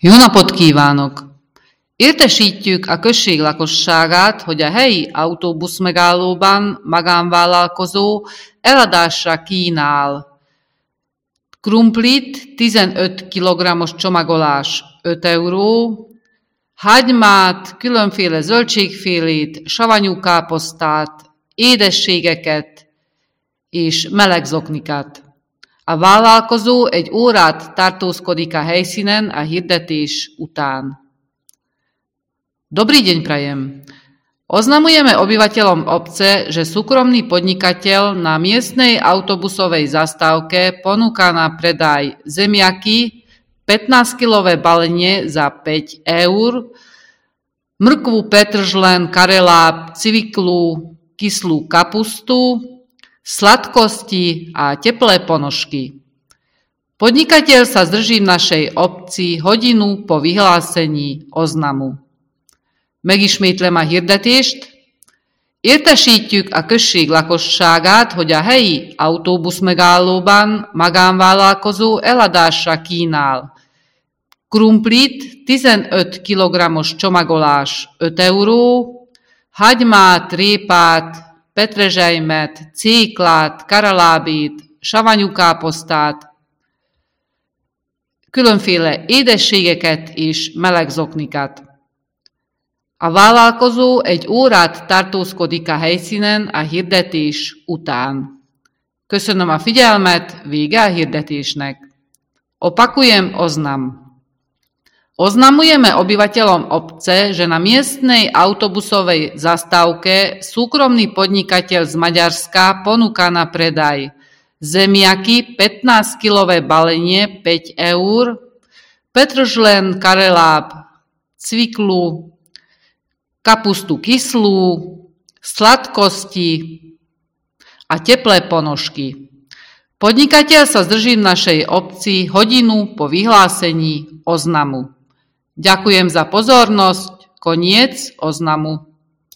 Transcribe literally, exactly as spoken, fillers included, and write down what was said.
Jó napot kívánok! Értesítjük a község lakosságát, hogy a helyi autóbuszmegállóban magánvállalkozó eladásra kínál krumplit, tizenöt kilogrammos csomagolás öt euró, hagymát, különféle zöldségfélét, savanyú káposztát, édességeket és meleg zoknikát. A vállalkozó egy órát tartózkodik a helyszínen a hirdetés után. Dobrý deň prajem. Oznamujeme obyvateľom obce, že súkromný podnikateľ na miestnej autobusovej zastávke ponúka na predaj zemiaky, pätnásťkilové balenie za päť eur, mrkvu, petržlen, kareláb, cviklu, kyslú kapustu, sladkosti a teplé ponožky. Podnikateľ sa zdrží v našej obci hodinu po vyhlásení oznamu. Megismétlem a hirdetést. Értesítjük a község lakosságát, hogy a helyi autóbuszmegállóban magánvállalkozó eladásra kínál krumplit, tizenöt kilogrammos csomagolás öt euró, hagymát, répát, petrezselymet, céklát, karalábét, savanyú káposztát, különféle édességeket és meleg zoknikát. A vállalkozó egy órát tartózkodik a helyszínen a hirdetés után. Köszönöm a figyelmet, vége a hirdetésnek. Opakujem oznam. Oznamujeme obyvateľom obce, že na miestnej autobusovej zastávke súkromný podnikateľ z Maďarska ponúka na predaj zemiaky, pätnásťkilové balenie päť eur, petržlen, kareláb, cviklu, kapustu kyslú, sladkosti a teplé ponožky. Podnikateľ sa zdrží v našej obci hodinu po vyhlásení oznamu. Ďakujem za pozornosť. Koniec oznamu.